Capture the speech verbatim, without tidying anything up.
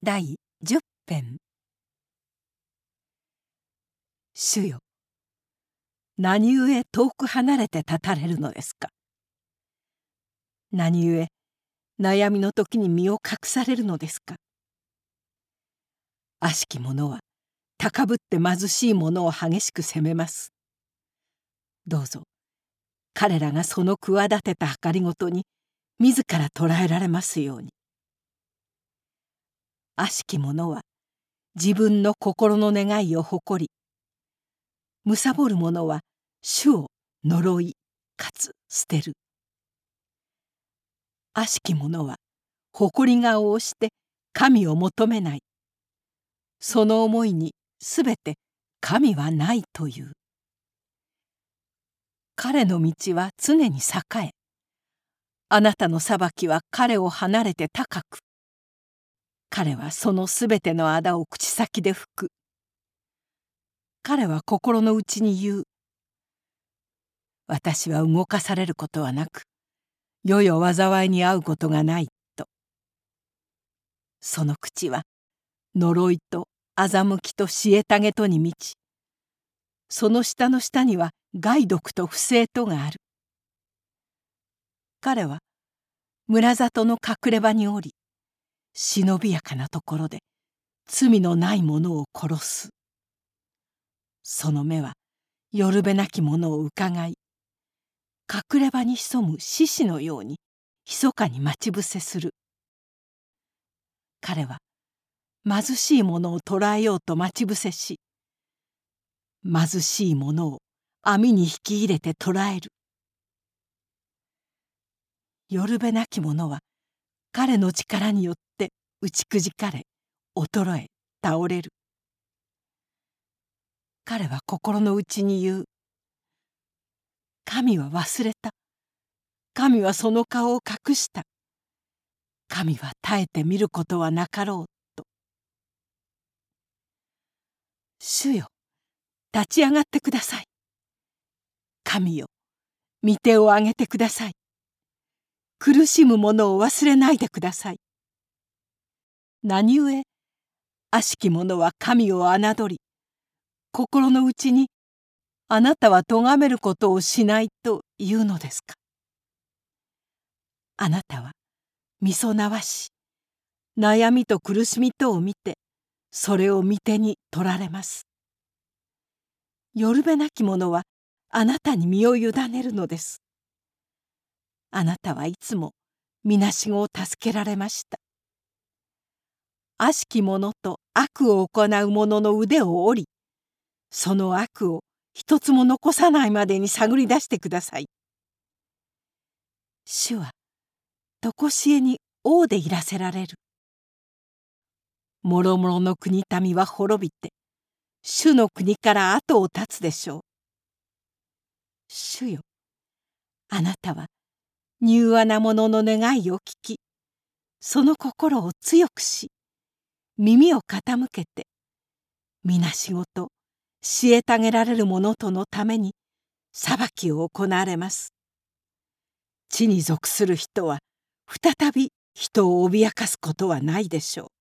第十編。主よ、何故遠く離れて立たれるのですか。何故悩みの時に身を隠されるのですか。悪しき者は高ぶって貧しい者を激しく責めます。どうぞ彼らがその企てた計りごとに自ら捕らえられますように。悪しき者は自分の心の願いを誇り、貪る者は主を呪いかつ捨てる。悪しき者は誇り顔をして神を求めない。その思いにすべて神はないという。彼の道は常に栄え、あなたの裁きは彼を離れて高く。彼はそのすべての仇を口先で吹く。彼は心の内に言う。私は動かされることはなく、世々災いに遭うことがないと。その口は呪いと欺きと虐げとに満ち、その下の下には害毒と不正とがある。彼は村里の隠れ場におり、忍びやかなところで罪のない者を殺す。その目はよるべなき者をうかがい、隠れ場に潜む獅子のように密かに待ち伏せする。彼は貧しい者を捕らえようと待ち伏せし、貧しい者を網に引き入れて捕らえる。よるべなき者は彼の力によって打ちくじかれ、衰え倒れる。彼は心の内に言う。神は忘れた。神はその顔を隠した。神は耐えて見ることはなかろうと。主よ、立ち上がってください。神よ、御手を上げてください。苦しむ者を忘れないでください。何故悪しき者は神を侮り、心の内にあなたは咎めることをしないというのですか。あなたはみそなわし、悩みと苦しみとを見て、それを御手に取られます。よるべなき者はあなたに身を委ねるのです。あなたはいつもみなしごを助けられました。悪しき者と悪を行う者の腕を折り、その悪を一つも残さないまでに探り出してください。主はとこしえに王でいらせられる。もろもろの国民は滅びて、主の国から後を絶つでしょう。主よ、あなたは柔和な者の願いを聞き、その心を強くし、耳を傾けて、みなしごと虐げられる者とのために裁きを行われます。地に属する人は再び人を脅かすことはないでしょう。